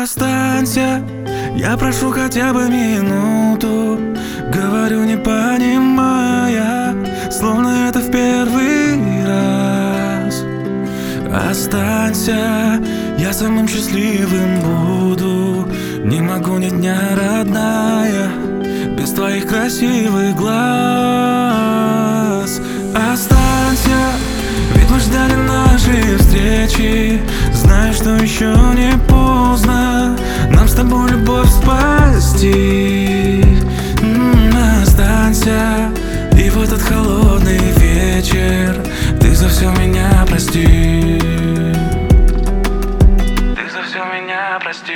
Останься, я прошу хотя бы минуту. Говорю, не понимая, словно это в первый раз. Останься, я самым счастливым буду. Не могу ни дня, родная, без твоих красивых глаз. Останься, ведь мы ждали нашей встречи. Знаю, что еще не поздно нам с тобой любовь спасти. Останься, и в этот холодный вечер ты за все меня прости. Ты за все меня прости.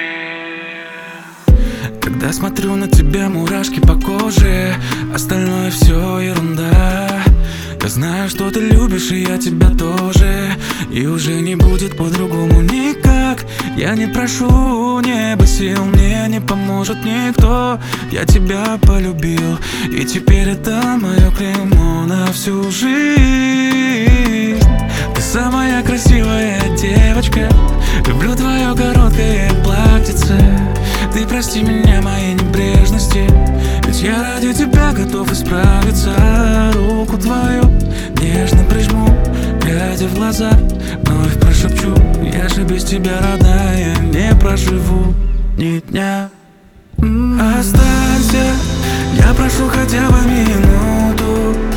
Когда смотрю на тебя, мурашки по коже, остальное все ерунда. Я знаю, что ты любишь, и я тебя тоже, и уже не будет по-другому никак. Я не прошу неба сил, мне не поможет никто. Я тебя полюбил, и теперь это мое клеймо на всю жизнь. Ты самая красивая девочка, люблю твое короткое платьице. Ты прости меня моей небрежности, ведь я ради тебя готов исправиться. Руку твою нежно прижму, глядя в глаза, вновь прошепчу: я же без тебя, родная, не проживу ни дня. Останься, я прошу хотя бы минуту.